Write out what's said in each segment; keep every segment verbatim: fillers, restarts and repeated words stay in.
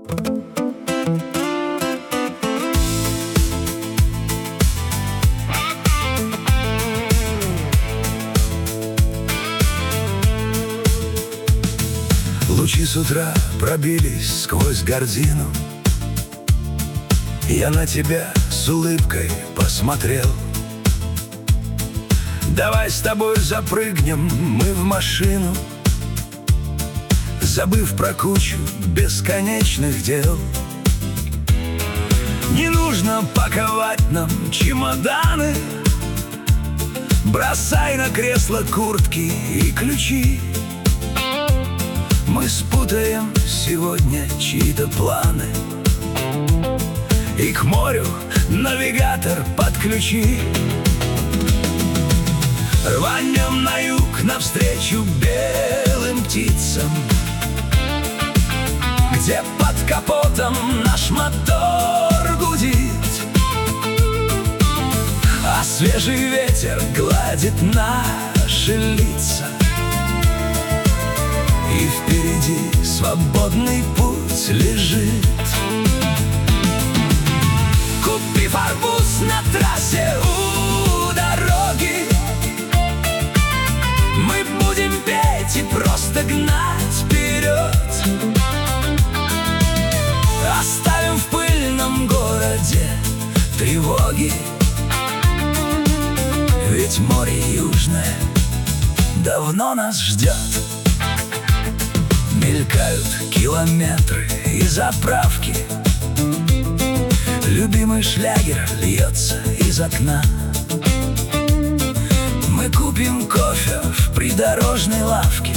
Лучи с утра пробились сквозь гордину. Я на тебя с улыбкой посмотрел. Давай с тобой запрыгнем мы в машину, забыв про кучу бесконечных дел. Не нужно паковать нам чемоданы, бросай на кресло куртки и ключи. Мы спутаем сегодня чьи-то планы, и к морю навигатор подключи. Рванем на юг навстречу белым птицам, где под капотом наш мотор гудит, а свежий ветер гладит наши лица. И впереди свободный путь лежит. Купив арбуз на трассе у дороги, мы будем петь и просто гнать вперед. Оставим в пыльном городе тревоги, ведь море южное давно нас ждет. Мелькают километры и заправки, любимый шлягер льется из окна. Мы купим кофе в придорожной лавке,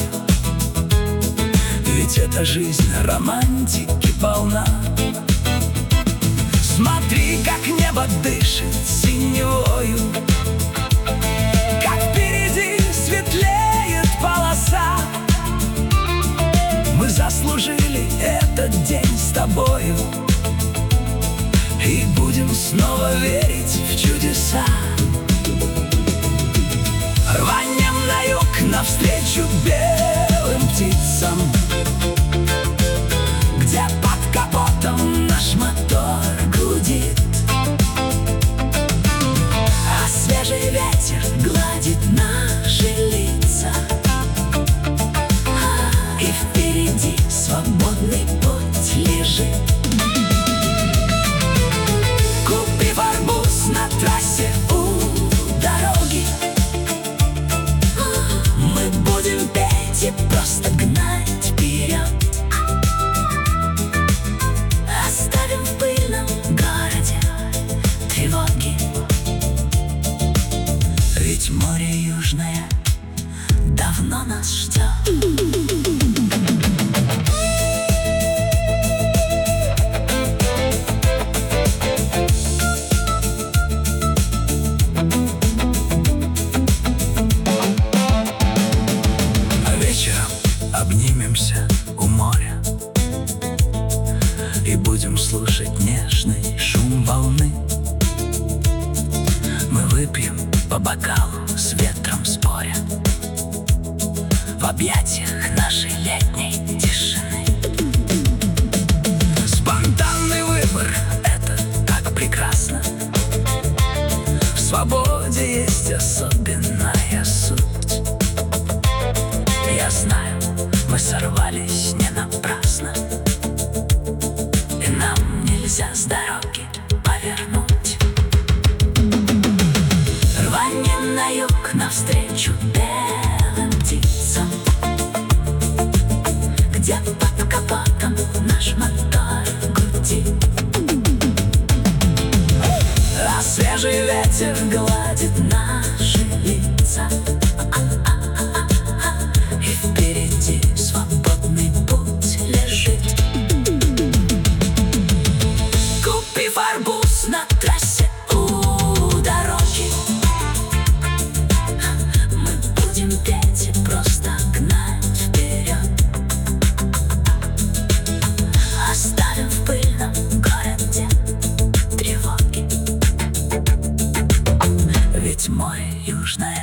ведь эта жизнь романтики полна. Смотри, как небо дышит синевою, как впереди светлеет полоса. Мы заслужили этот день с тобою и будем снова верить в чудеса. Рванем на юг навстречу белым птицам, где под капотом наш мотор гудит, а свежий ветер гладит наши лица. И впереди свободный путь лежит. Купив арбуз на трассе у дороги, мы будем петь и просто гнать вперед. Оставим в пыльном городе тревоги, ведь море южное давно нас ждет. Обнимемся у моря и будем слушать нежный шум волны. Мы выпьем по бокалу с ветром споря в объятиях нашей летней тишины. Спонтанный выбор — это так прекрасно. В свободе есть особенная суть. Я знаю, мы сорвались не напрасно, и нам нельзя с дороги повернуть. Рванем на юг навстречу белым птицам, где под капотом наш мотор гудит, а свежий ветер гладит наши лица. Свободный путь лежит. Купив арбуз на трассе у дороги, мы будем петь и просто гнать вперед. Оставим в пыльном городе тревоги, ведь море южное